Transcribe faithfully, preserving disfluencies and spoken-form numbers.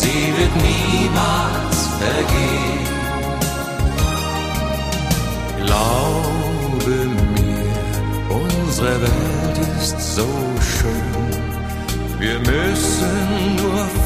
sie wird niemals vergehen. Glaube mir, unsere Welt ist so schön, wir müssen